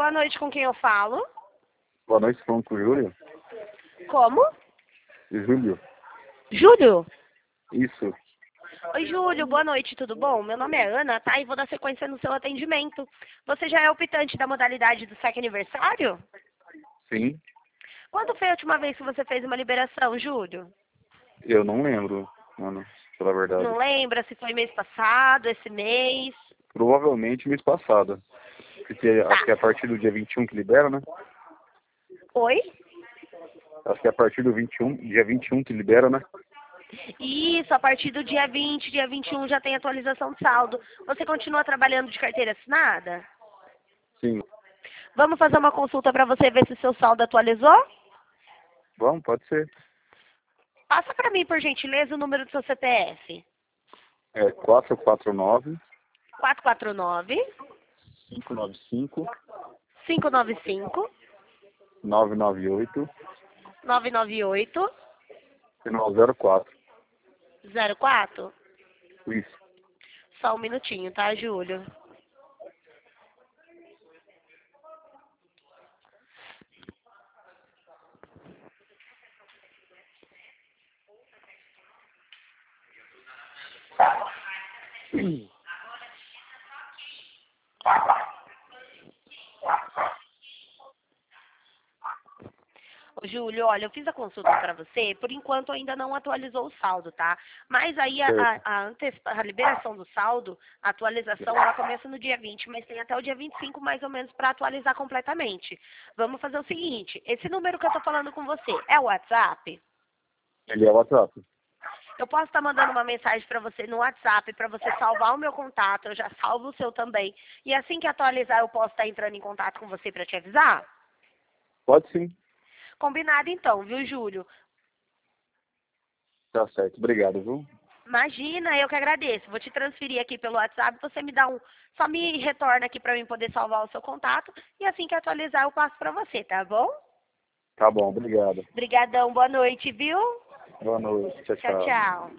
Boa noite, com quem eu falo? Boa noite, falando com o Júlio. Como? Júlio, Júlio? isso. Oi, Júlio, boa noite, tudo bom? Meu nome é Ana, tá? E vou dar sequência no seu atendimento. Você já é optante da modalidade do SEC aniversário? Sim, Quando foi a última vez que você fez uma liberação, Júlio? eu não lembro, mano, pela verdade. Não lembra se foi mês passado, esse mês? Provavelmente mês passado. Porque acho que é a partir do dia 21 que libera, né? Oi? Acho que é a partir do dia 21 que libera, né? Isso, a partir do dia 20, dia 21 já tem atualização de saldo. Você continua trabalhando de carteira assinada? Sim. Vamos fazer uma consulta para você ver se o seu saldo atualizou? Vamos, pode ser. Passa para mim, por gentileza, o número do seu CPF. É 449 449 595 595 998 998 final 04. 04. Isso. Só um minutinho, tá, Júlio? Ô, Júlio, olha, eu fiz a consulta para você, por enquanto ainda não atualizou o saldo, tá? Mas aí Certo. a liberação do saldo, a atualização, ela começa no dia 20, mas tem até o dia 25 mais ou menos para atualizar completamente. Vamos fazer o seguinte, esse número que eu tô falando com você é o WhatsApp? Ele é o WhatsApp. Eu posso estar mandando uma mensagem para você no WhatsApp, para você salvar o meu contato, eu já salvo o seu também. E assim que atualizar, eu posso estar entrando em contato com você para te avisar? Pode sim. Combinado então, viu, Júlio? Tá certo. Obrigado, viu? Imagina, eu que agradeço. Vou te transferir aqui pelo WhatsApp, você me dá só me retorna aqui para mim poder salvar o seu contato e assim que atualizar eu passo para você, tá bom? Tá bom, obrigado. Obrigadão, boa noite, viu? Boa noite. Tchau, Tchau, tchau. tchau.